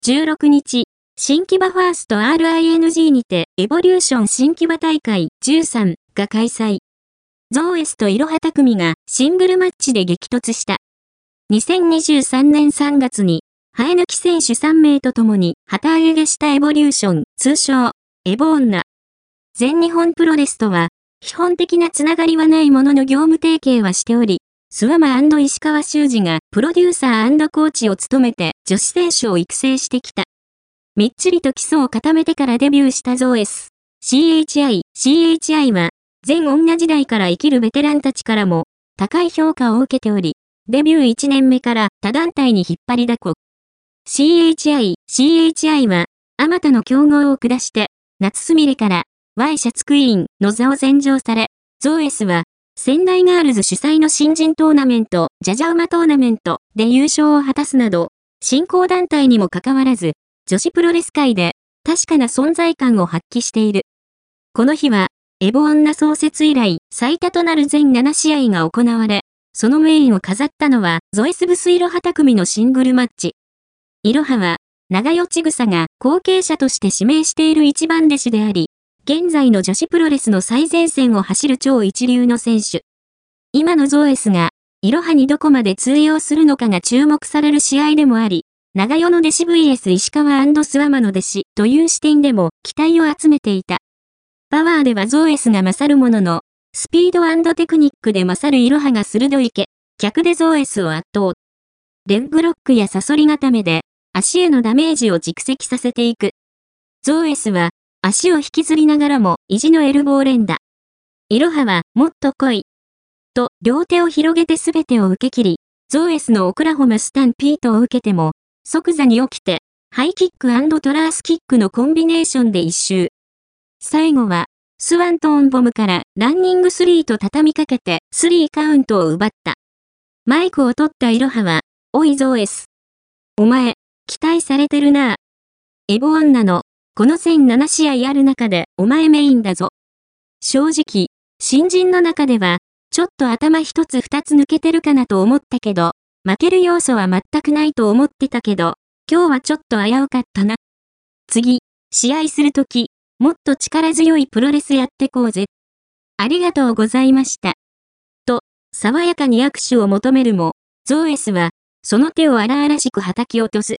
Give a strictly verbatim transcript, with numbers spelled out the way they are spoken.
じゅうろくにち、新木場ファースト アールアイエヌジー にてエボリューション新木場大会じゅうさんが開催。ゾーエスといろは匠がシングルマッチで激突した。にせんにじゅうさんねんさんがつに、生え抜き選手さんめいと共に旗揚げしたエボリューション、通称、エボ女。全日本プロレスとは、基本的なつながりはないものの業務提携はしており、スワマ&石川修司がプロデューサー&コーチを務めて女子選手を育成してきた。みっちりと基礎を固めてからデビューしたゾーエス。シーエイチアイ、シーエイチアイ は、全女時代から生きるベテランたちからも、高い評価を受けており、デビューいちねんめから他団体に引っ張りだこ。シーエイチアイ、シーエイチアイ は、あまたの競合を下して、夏すみれから、ワイシャツクイーンの座を禅譲され、ゾーエスは、仙台ガールズ主催の新人トーナメント、ジャジャウマトーナメントで優勝を果たすなど、新興団体にもかかわらず、女子プロレス界で確かな存在感を発揮している。この日は、エボ女創設以来最多となる全ななしあいが行われ、そのメインを飾ったのはゾエスブスいろは匠のシングルマッチ。いろはは、長与千草が後継者として指名している一番弟子であり、現在の女子プロレスの最前線を走る超一流の選手。今のゾーエスが、いろはにどこまで通用するのかが注目される試合でもあり、長与の弟子 ブイエス 石川&スワマの弟子という視点でも期待を集めていた。パワーではゾーエスが勝るものの、スピード&テクニックで勝るいろはが鋭いけ、脚でゾーエスを圧倒。レッグロックやサソリ固めで、足へのダメージを蓄積させていく。ゾーエスは、足を引きずりながらも意地のエルボー連打。いろはは、もっと来い。と、両手を広げてすべてを受け切り、ゾーエスのオクラホマスタンピートを受けても、即座に起きて、ハイキック&トラースキックのコンビネーションで一周。最後は、スワントーンボムからランニングスリーと畳みかけてスリーカウントを奪った。マイクを取ったいろはは、おいゾーエス。お前、期待されてるなぁ。エボ女の、この全ななしあいある中でお前メインだぞ。正直、新人の中では、ちょっと頭一つ二つ抜けてるかなと思ったけど、負ける要素は全くないと思ってたけど、今日はちょっと危うかったな。次、試合するとき、もっと力強いプロレスやってこうぜ。ありがとうございました。と、爽やかに握手を求めるも、ゾーエスは、その手を荒々しく叩き落とす。